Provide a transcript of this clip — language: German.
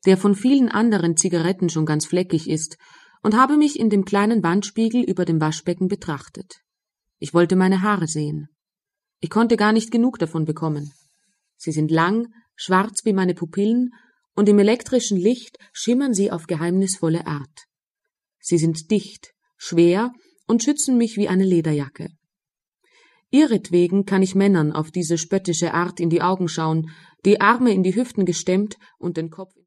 der von vielen anderen Zigaretten schon ganz fleckig ist, und habe mich in dem kleinen Wandspiegel über dem Waschbecken betrachtet. Ich wollte meine Haare sehen. Ich konnte gar nicht genug davon bekommen. Sie sind lang, schwarz wie meine Pupillen, und im elektrischen Licht schimmern sie auf geheimnisvolle Art. Sie sind dicht, schwer und schützen mich wie eine Lederjacke. Ihretwegen kann ich Männern auf diese spöttische Art in die Augen schauen, die Arme in die Hüften gestemmt und den Kopf